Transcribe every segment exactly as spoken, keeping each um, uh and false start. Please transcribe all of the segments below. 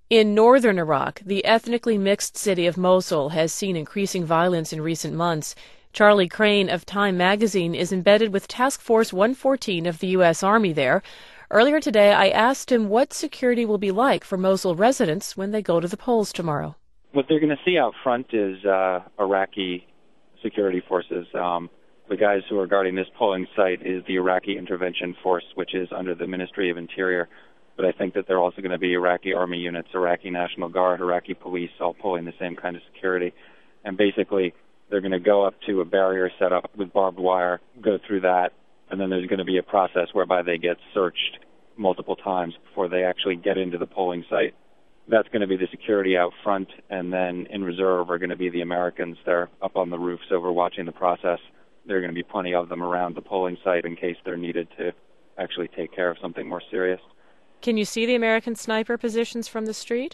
In northern Iraq, the ethnically mixed city of Mosul has seen increasing violence in recent months. Charlie Crane of Time magazine is embedded with Task Force one fourteen of the U S. Army there. Earlier today, I asked him what security will be like for Mosul residents when they go to the polls tomorrow. What they're going to see out front is uh, Iraqi security forces. Um, the guys who are guarding this polling site is the Iraqi Intervention Force, which is under the Ministry of Interior. But I think that they're also going to be Iraqi Army units, Iraqi National Guard, Iraqi police, all pulling the same kind of security. And basically, they're going to go up to a barrier set up with barbed wire, go through that, and then there's going to be a process whereby they get searched multiple times before they actually get into the polling site. That's going to be the security out front, and then in reserve are going to be the Americans. They're up on the roofs overwatching the process. There are going to be plenty of them around the polling site in case they're needed to actually take care of something more serious. Can you see the American sniper positions from the street?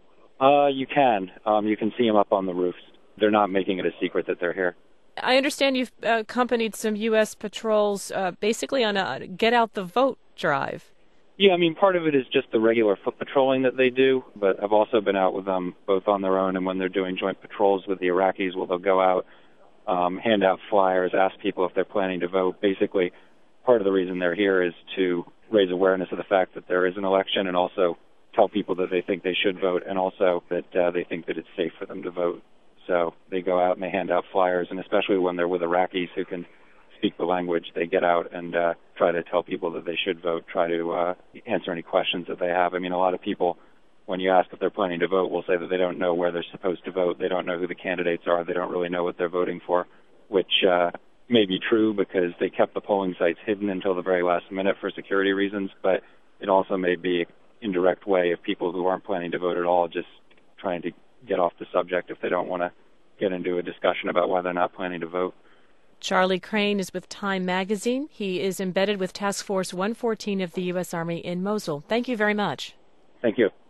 Uh, you can. Um, you can see them up on the roofs. They're not making it a secret that they're here. I understand you've uh, accompanied some U S patrols uh, basically on a get-out-the-vote drive. Yeah, I mean, part of it is just the regular foot patrolling that they do, but I've also been out with them both on their own and when they're doing joint patrols with the Iraqis, where they'll go out, um, hand out flyers, ask people if they're planning to vote. Basically, part of the reason they're here is to raise awareness of the fact that there is an election and also tell people that they think they should vote and also that uh, they think that it's safe for them to vote. So they go out and they hand out flyers, and especially when they're with Iraqis who can speak the language, they get out and uh, try to tell people that they should vote, try to uh, answer any questions that they have. I mean, a lot of people, when you ask if they're planning to vote, will say that they don't know where they're supposed to vote. They don't know who the candidates are. They don't really know what they're voting for, which uh, may be true because they kept the polling sites hidden until the very last minute for security reasons, but it also may be an indirect way of people who aren't planning to vote at all just trying to get off the subject if they don't want to get into a discussion about why they're not planning to vote. Charlie Crane is with Time magazine. He is embedded with Task Force one fourteen of the U S. Army in Mosul. Thank you very much. Thank you.